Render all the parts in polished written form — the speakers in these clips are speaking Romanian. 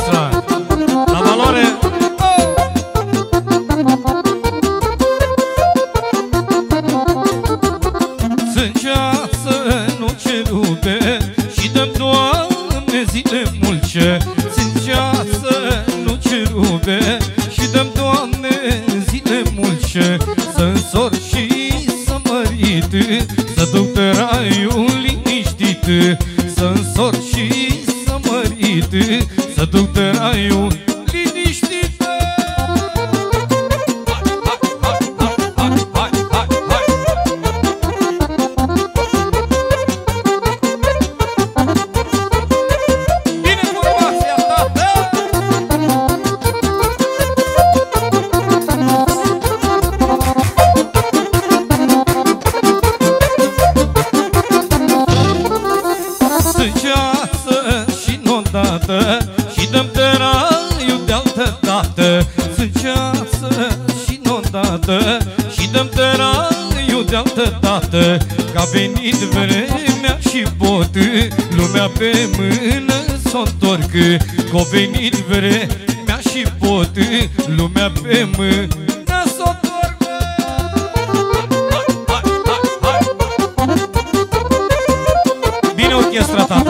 orchestra. La valoare. Sângeață, nu cerube și dăm, Doamne, zile mulce. Sângeață, nu cerube și dăm, Doamne, zile mulce. Să-nsor și să mărit, să duc pe raiul liniștit. Să-nsor și să mărit, să duc pe raiul liniștit. Și dăm de raiul de-altă dată. Sângeață și n-odată și dăm de raiul de-altă dată. Că a venit vremea și pot lumea pe mână s-o întorc. Că a venit vremea și pot lumea pe mână s-o întorc. Bine orchestra, tată!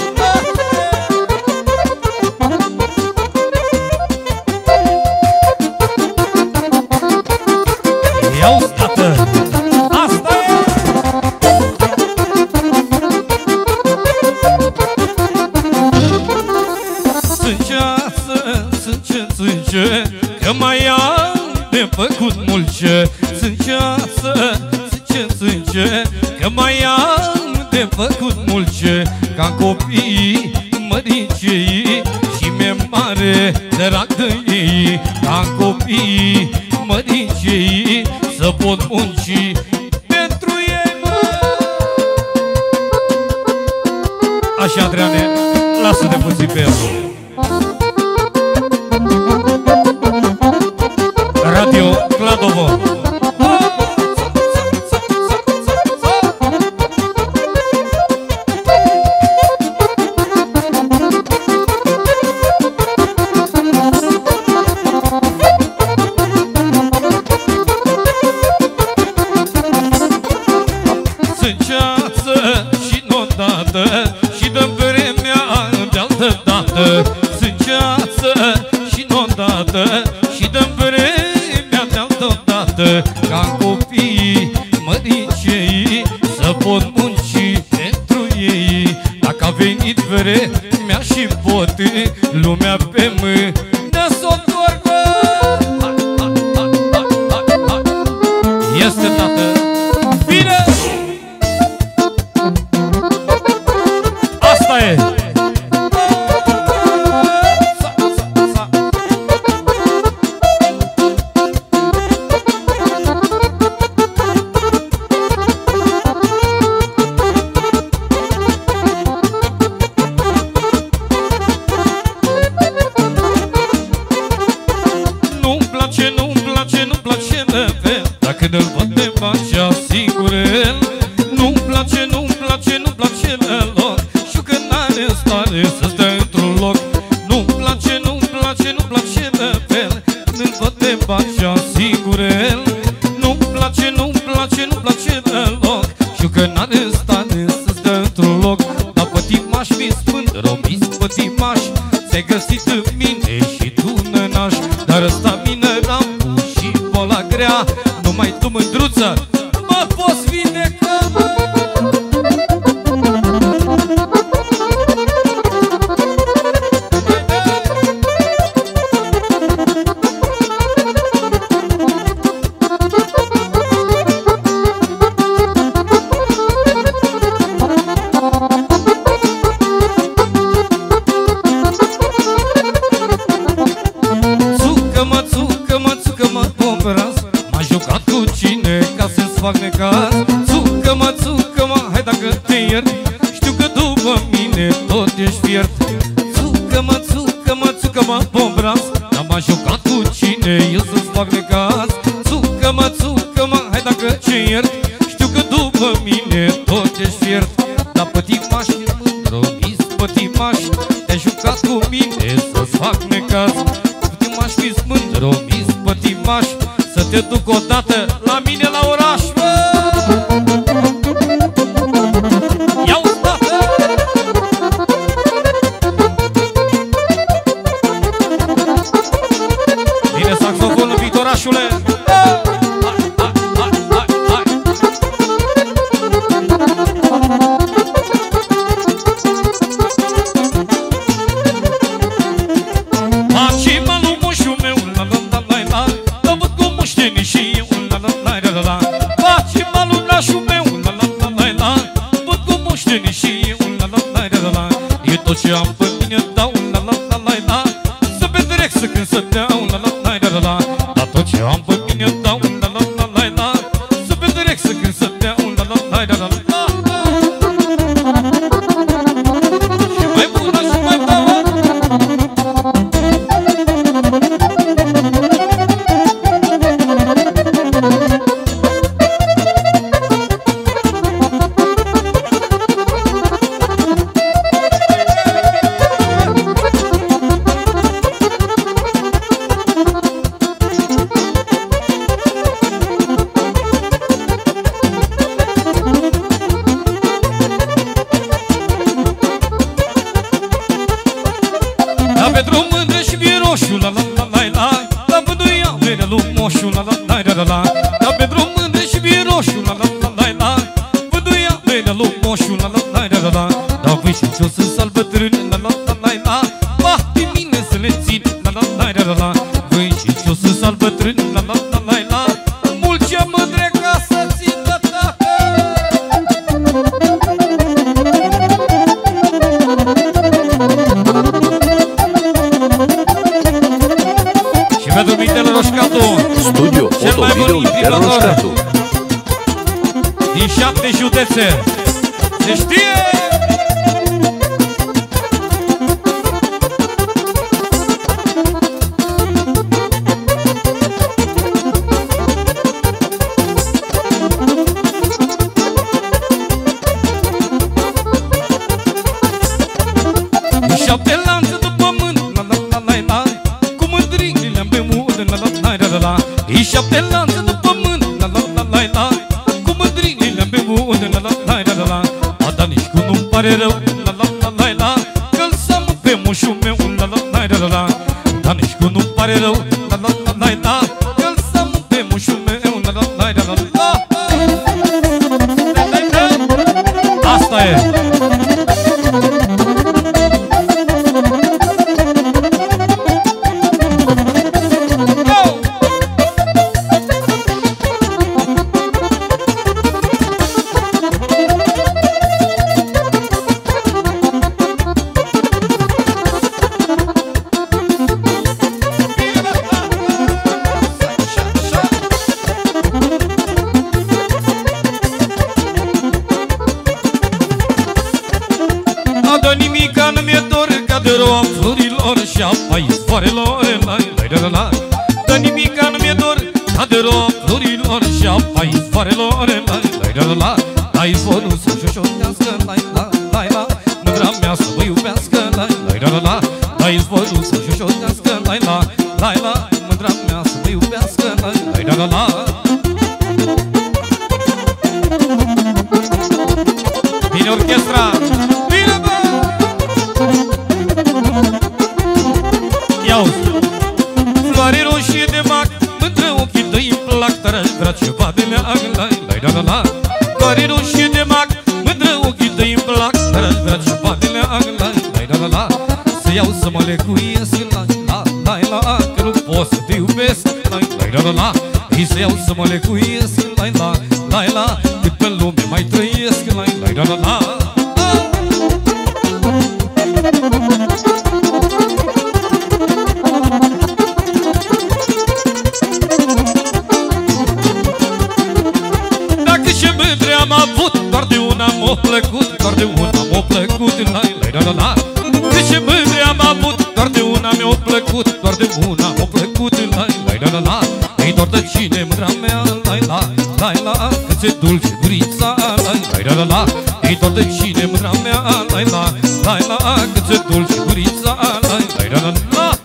Că mai am de făcut mulce. Sângeață, sânge, că mai am de făcut mulce. Ca copiii măricei și mi-e mare drag de ei. Ca copiii măricei să pot munci pentru ei. Așa, Adriane, lasă-te puțin pe el. Radio Kladovo. Sângeață și n-odată și dăm vremea de-altă dată. Sângeață și n-odată și dăm vremea de-altă dată. Ca copiii măricei să pot munci pentru ei. Dacă a venit vremea și pot lumea pe mână s-o întoarcă. Este, tată! Bine! Asta e! Când îl văd pe Bacea singurel, nu-mi place, nu-mi place, nu-mi place deloc. Știu că n-are stare să stea într-un loc. Nu-mi place, nu-mi place, nu-mi place de fel. Când îl văd pe Bacea singurel, nu-mi place, nu-mi place, nu-mi place deloc. Știu că n-are stare să stea într-un loc. Dar pătimaș mi spun, romis pătimaș, ți-ai găsit în mine și tu nănaș. Dar ăsta mineram și boala grea. Numai tu, mândruță, mă poți vindeca. Țucă-mă, țucă-mă, țucă-mă, obraz. M-a jucat cu cine ca să-ți fac necaz. Țucă-mă, țucă-mă, hai dacă te iert. Știu că după mine tot ești fiert. Țucă-mă, țucă-mă, țucă-mă, obraz. Dar m-a jucat cu cine eu să-ți fac necaz. Țucă-mă, țucă-mă, hai dacă te iert. Știu că după mine tot ești fiert. Dar pătimaș, mândru, mis pătimaș, te-ai jucat cu mine să-ți fac necaz. Pătimaș, fiți mândru, mi-s pătimaș, să te duc odată la mine la oraș. Ia-o, tată! Vine saxofonul, Victorașule! Ce am pe mine dau la la la la la, să petrec să când să dau la la la la la. Dar tot ce am pe mine dau la la la la la, să petrec să când să dau la la la la la. Și mai bună și mai bună. Studio Fotovideo Mihai Roșcatu. Din 7 județe se știe! Din 7 lanțe de pământ, la la la la la, cu mândrile am bemut, la la la la la. Din 7 lanțe de pământ, la la la la la, cu mândrile am bemut, la la la la la. A, dar nici cum nu-mi pare rău, la la la la la, că-l să mă pe moșul meu, la la la la la. Dar nici cum nu-mi pare rău, la la la la la, că-l să mă pe moșul meu, la la la la la. Asta e! Și-apa izvoarelor, la-i-la-la-la. Dă nimica nu-mi-e dor, ca de rog florilor. Și-apa izvoarelor, la-i-la-la-la. La izvorul să șoșotească, la-i-la-la-la. Mândra mea să mă iubească, la-i-la-la-la. La izvorul să șoșotească, la-i-la-la-la. Mândra mea să mă iubească, la-i-la-la-la. Vine orchestra! Vine, bă! Floare roșie de mac, mândră ochii tăi-mi plac, dar aș vrea ceva de leag, la-i-la-la-la. Floare roșie de mac, mândră ochii tăi-mi plac, dar aș vrea ceva de leag, la-i-la-la-la. Să iau să mă lecuiesc, la-i-la-la-la, că nu pot să te iubesc, la-i-la-la-la. Ei să iau să mă lecuiesc, la-i-la-la-la, cât pe lume mai trăiesc, la-i-la-la-la. Am avut, doar de una m-a plăcut, doar de una m-a plăcut, la-i-la-la-la. De ce mândre am avut, doar de una mi-a plăcut, doar de una m-a plăcut, la-i-la-la-la. Ei doar de cine mândra mea, la-i-la-la-la, cât-e dulce gurița, la-i-la-la-la. Ei doar de cine mândra mea, la-i-la-la-la, cât-e dulce gurița, la-i-la-la-la.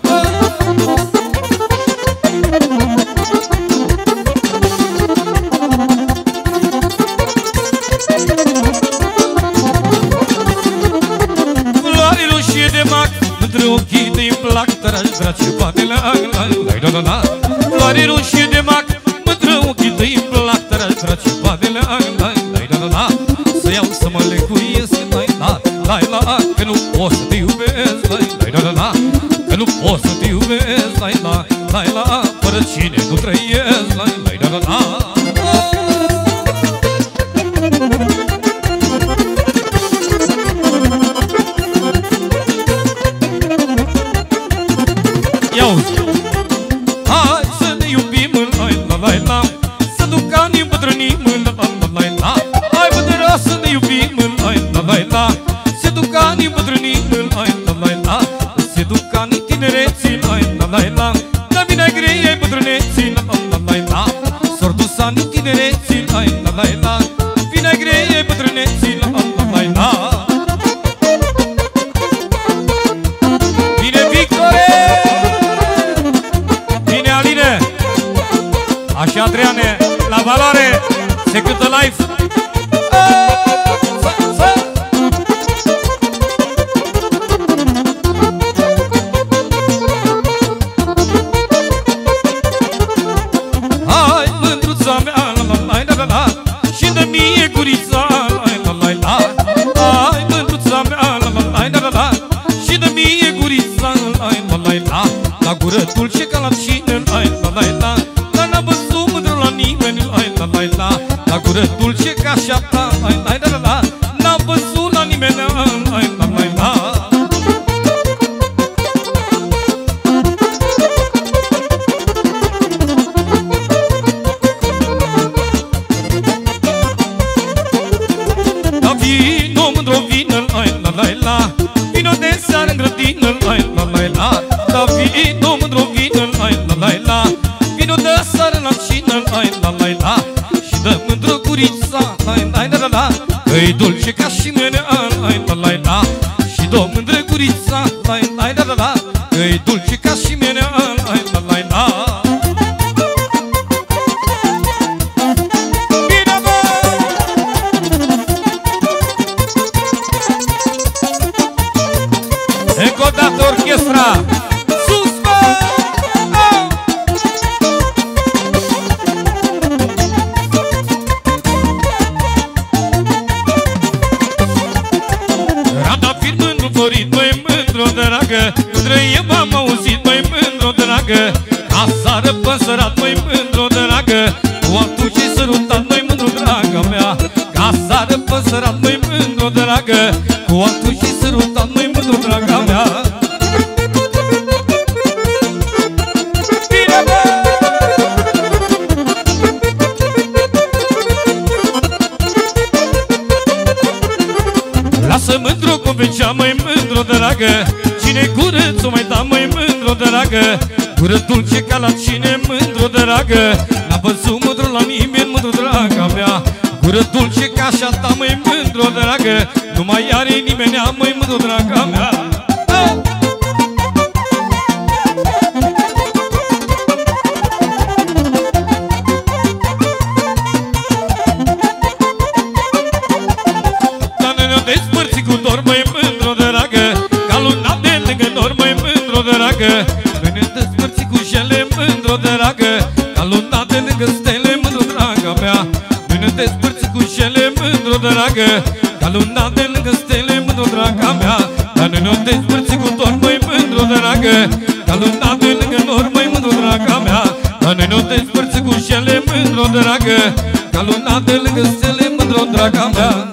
tărăși vrea ceva de la la. Floare roșie de mac, mândră ochii tăi îmi plac, tărăși vrea ceva de la la. Să iau să mă lecuiesc, la, că nu pot să te iubesc, la, că nu pot să te iubesc, la, fără cine nu trăiesc, la. Hai să ne iubim, la, să duc ani îmbătrânim, la. Hai bădăra să ne iubim, la, se duc ani îmbătrânim, la. Se duc ani tinereții, la. Dar vine grei bătrâneții, la. S-or dus ani tinereții, la. Vine grei bătrâneții, la. Vine Victore! Vine Aline! Așa, Adriane, la valoare, se cântă live. Hai, mândruța mea, la, și dă mie gurița, la. Hai, mândruța mea, la, și dă mie gurița, la. La gură dulce ca la cine, la. N-am văzut mândru la nimeni, la. La gură dulce ca șapta, la. N-am văzut la nimeni, la. Da vino mândru vină, la. Vino de seară în grădină, la. Da vino mândru vină, la. Vino de seară la cină, la. Și dă mândru gurița, la. Că-i dulce ca și mine, la. Și dă mândru gurița, la. Că-i dulce ca și mine, la. Bine, bă! Încă o dată orchestra! Sus, bă! Rada fiind mândru florit, măi mândru dragă, Mândrăie m-am auzit, măi mândru dragă, Asară păsărat, măi mândru dragă, Cu altul ce-i sărutat, măi mândru draga mea. Asară păsărat, măi mândru dragă, Cu altul ce-i sărutat, măi mândru draga mea. Lasă mândru cum vecea, măi mândru dragă, Cine gură ți-o mai da, măi mândru dragă, Gură dulce ca la cine, mândru dragă, N-am văzut mândru la nimeni, mândru draga mea. Gură dulce ca așa ta, măi mândru dragă, Nu mai are nimeni, măi mândru draga mea. Despărți cu dor, măi mândru dragă, Ca luna de lângă nor, măi mândru dragă. Noi ne despărți cu jele, mândru dragă, Ca luna de lângă stele, mândru draga mea. Noi ne despărți cu jele, mândru dragă, Ca luna de lângă stele, mândru draga mea. Dar noi ne despărți cu dor, măi mândru dragă, Ca luna de lângă nor, măi mândru draga mea. Dar noi ne despărți cu jele, mândru dragă, Ca luna de lângă stele, mândru draga mea.